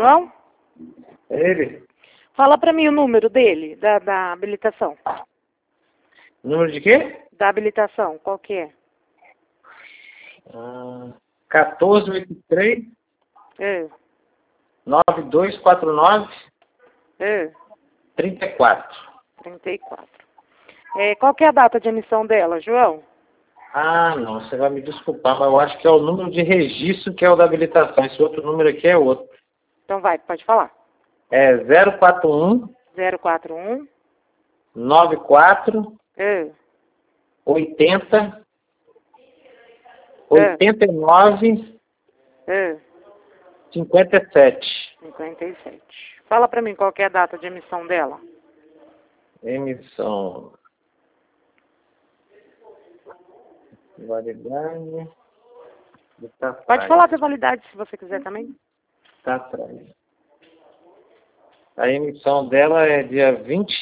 João? Ele? Fala pra mim o número dele, da habilitação. Número de quê? Da habilitação, qual que é? 1483 É, 9249 é, 34. 34. Qual que é a data de emissão dela, João? Ah, não, você vai me desculpar, mas eu acho que é o número de registro que é o da habilitação. Esse outro número aqui é outro. Então vai, pode falar. É 041 041 94 é, 80 89 é, 57. 57. Fala pra mim qual que é a data de emissão dela. Emissão. Validade. Tá Pode atrás. falar da validade se você quiser também. Tá atrás. A emissão dela é dia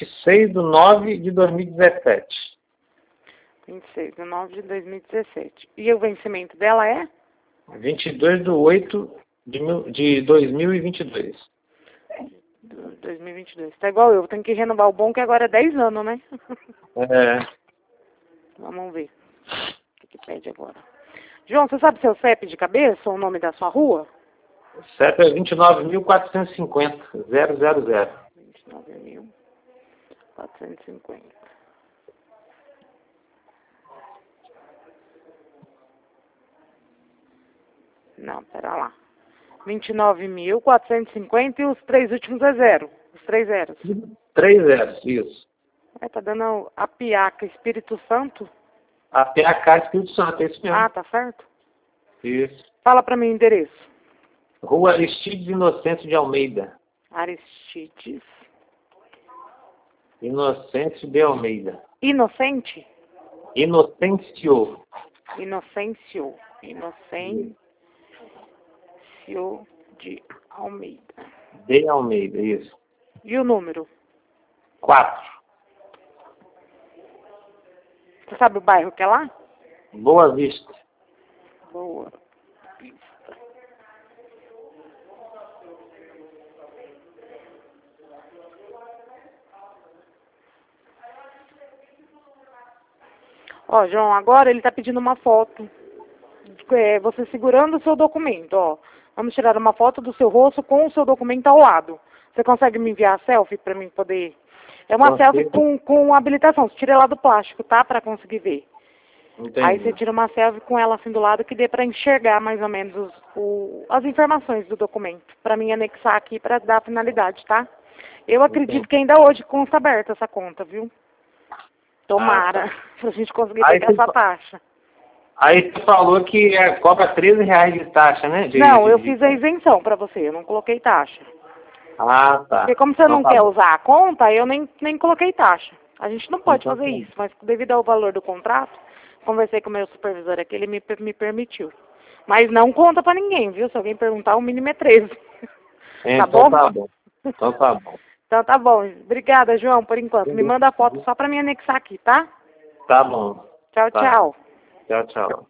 26/9/2017. 26 de 9 de 2017. E o vencimento dela é? 22/8/2022. 2022. Tá igual eu, tenho que renovar o bom que agora é 10 anos, né? É. Vamos ver. O que pede agora? João, você sabe seu CEP de cabeça ou o nome da sua rua? CEP é 29.450. 000. 29.450. Não, pera lá. 29.450 e os três últimos é zero. Os três zeros. 3 zeros, isso. Tá dando a Piaca Espírito Santo? A PH Espírito Santo, é isso mesmo. Ah, tá certo? Isso. Fala pra mim o endereço. Rua Aristides Inocêncio de Almeida. Aristides. Inocêncio de Almeida. Inocente? Inocêncio. Inocêncio. Inocêncio de Almeida. De Almeida, isso. E o número? 4. Você sabe o bairro que é lá? Boa Vista. Boa Vista. Ó, João, agora ele tá pedindo uma foto. Você segurando o seu documento, ó. Vamos tirar uma foto do seu rosto com o seu documento ao lado. Você consegue me enviar a selfie pra mim poder... É uma selfie com habilitação. Você tira ela do plástico, tá? Pra conseguir ver. Entendi. Aí você tira uma selfie com ela assim do lado que dê pra enxergar mais ou menos as informações do documento. Pra mim anexar aqui pra dar finalidade, tá? Eu acredito que ainda hoje consta aberta essa conta, viu? Tomara. Pra gente conseguir pegar essa taxa. Aí você falou que cobra R$13 de taxa, né? Não, eu fiz a isenção pra você. Eu não coloquei taxa. Ah, tá. Porque como você Então não tá quer bom. usar a conta, eu nem coloquei taxa. A gente não pode Então fazer tá. isso, mas devido ao valor do contrato, conversei com o meu supervisor aqui, ele me permitiu. Mas não conta pra ninguém, viu? Se alguém perguntar, o mínimo é 13. Tá Então bom? tá bom. Então tá bom. Então tá bom. Obrigada, João, por enquanto. Me manda a foto só pra me anexar aqui, tá? Tá bom. Tchau, Tá. tchau. Tchau, tchau.